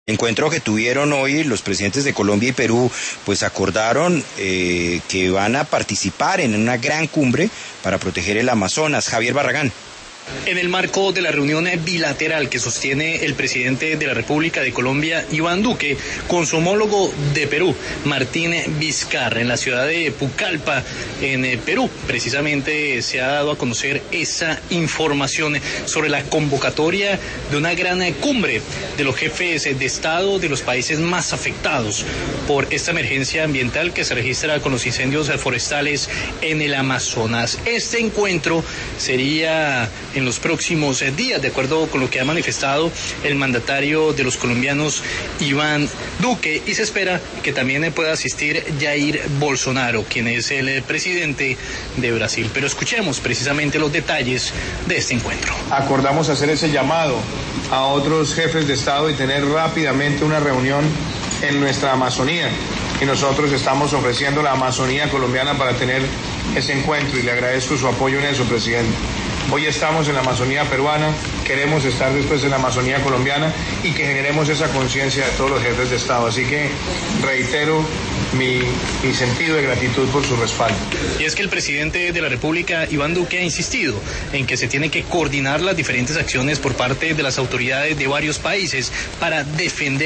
Encuentro que tuvieron hoy los presidentes de Colombia y Perú, pues acordaron que van a participar en una gran cumbre para proteger el Amazonas. Javier Barragán. En el marco de la reunión bilateral que sostiene el presidente de la República de Colombia, Iván Duque, con su homólogo de Perú, Martín Vizcarra, en la ciudad de Pucallpa, en Perú, precisamente se ha dado a conocer esa información sobre la convocatoria de una gran cumbre de los jefes de Estado de los países más afectados por esta emergencia ambiental que se registra con los incendios forestales en el Amazonas. Este encuentro sería en los próximos días, de acuerdo con lo que ha manifestado el mandatario de los colombianos, Iván Duque, y se espera que también pueda asistir Jair Bolsonaro, quien es el presidente de Brasil. Pero escuchemos precisamente los detalles de este encuentro. Acordamos hacer ese llamado a otros jefes de Estado y tener rápidamente una reunión en nuestra Amazonía, y nosotros estamos ofreciendo la Amazonía colombiana para tener ese encuentro, y le agradezco su apoyo en eso, presidente. Hoy estamos en la Amazonía peruana, queremos estar después en la Amazonía colombiana y que generemos esa conciencia de todos los jefes de Estado. Así que reitero mi sentido de gratitud por su respaldo. Y es que el presidente de la República, Iván Duque, ha insistido en que se tiene que coordinar las diferentes acciones por parte de las autoridades de varios países para defender